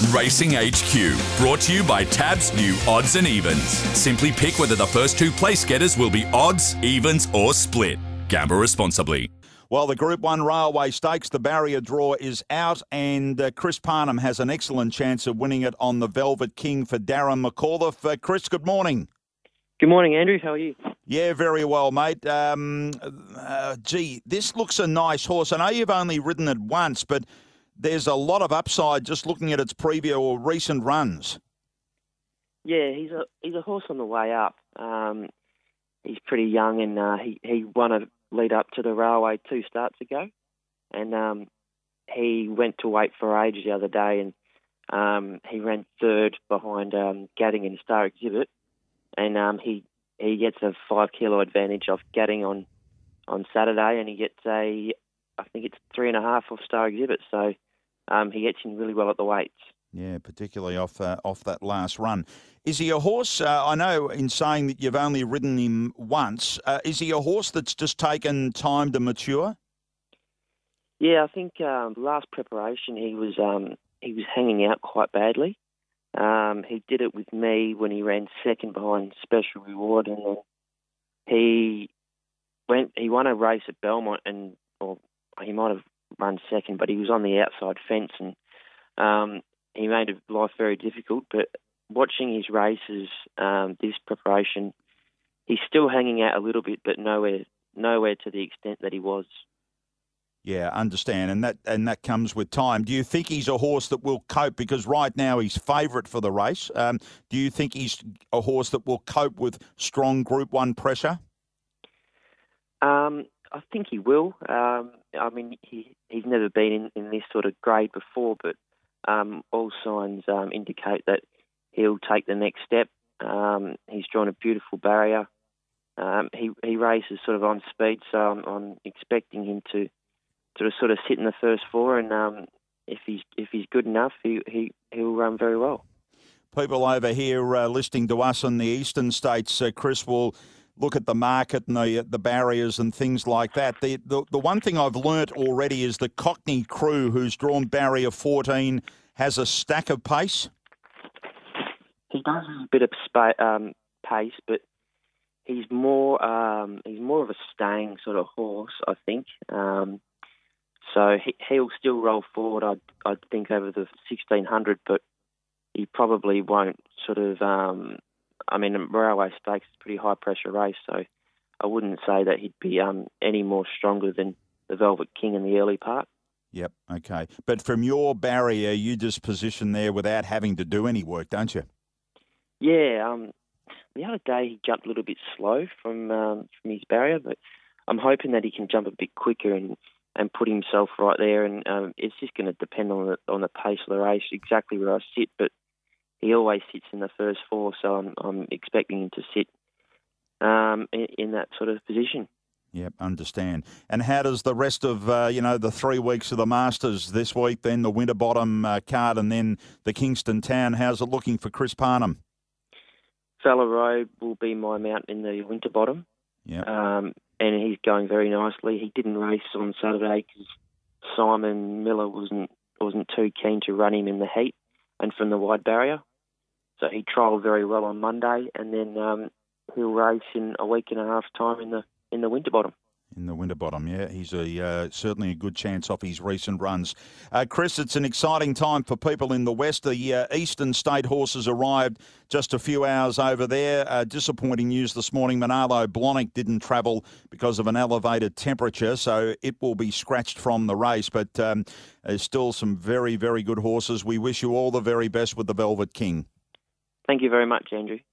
Racing HQ, brought to you by Tab's new Odds and Evens. Simply pick whether the first two place getters will be odds, evens or split. Gamble responsibly. Well, the Group 1 Railway Stakes, the barrier draw is out, and Chris Parnham has an excellent chance of winning it on the Velvet King for Darren McAuliffe. Chris, good morning. Good morning, Andrew. How are you? Yeah, very well, mate. This looks a nice horse. I know you've only ridden it once, but there's a lot of upside just looking at its preview or recent runs. Yeah, he's a horse on the way up. He's pretty young, and he won a lead up to the Railway 2 starts ago, and he went to Wait for Age the other day, and he ran third behind Gadding and Star Exhibit, and he gets a 5 kilo advantage off Gadding on Saturday, and he gets I think it's 3.5 off Star Exhibit, so he gets in really well at the weights. Yeah, particularly off that last run. Is he a horse, I know in saying that you've only ridden him once, is he a horse that's just taken time to mature? Yeah, I think last preparation he was hanging out quite badly. He did it with me when he ran second behind Special Reward, and then he won a race at Belmont, or he might have run second, but he was on the outside fence, and he made life very difficult. But watching his races, this preparation, he's still hanging out a little bit, but nowhere to the extent that he was. Yeah, understand, and that comes with time. Do you think he's a horse that will cope? Because right now he's favourite for the race. Do you think he's a horse that will cope with strong Group 1 pressure? I think he will. I mean, he's never been in this sort of grade before, but all signs indicate that he'll take the next step. He's drawn a beautiful barrier. He races sort of on speed, so I'm expecting him to sort of sit in the first four, and if he's good enough, he'll run very well. People over here listening to us in the eastern states, Chris, will look at the market and the barriers and things like that. The one thing I've learnt already is the Cockney Crew, who's drawn barrier 14, has a stack of pace. He does have a bit of pace, but he's more of a staying sort of horse, I think. So he'll still roll forward, I think, over the 1600, but he probably won't sort of. I mean, a Railway Stakes is a pretty high-pressure race, so I wouldn't say that he'd be any more stronger than the Velvet King in the early part. Yep, okay. But from your barrier, you just position there without having to do any work, don't you? Yeah. The other day he jumped a little bit slow from his barrier, but I'm hoping that he can jump a bit quicker and put himself right there. And it's just going to depend on the pace of the race, exactly where I sit, but he always sits in the first four, so I'm expecting him to sit in that sort of position. Yep, understand. And how does the rest of, the 3 weeks of the Masters this week, then the Winterbottom card and then the Kingston Town, how's it looking for Chris Parnham? Fella Road will be my mount in the Winterbottom. Yep. And he's going very nicely. He didn't race on Saturday because Simon Miller wasn't too keen to run him in the heat and from the wide barrier. So he trialled very well on Monday, and then he'll race in a week and a half time in the Winterbottom. In the Winterbottom, yeah. He's certainly a good chance off his recent runs. Chris, it's an exciting time for people in the West. The Eastern State horses arrived just a few hours over there. Disappointing news this morning. Manalo Blahnik didn't travel because of an elevated temperature, so it will be scratched from the race. But there's still some very, very good horses. We wish you all the very best with the Velvet King. Thank you very much, Andrew.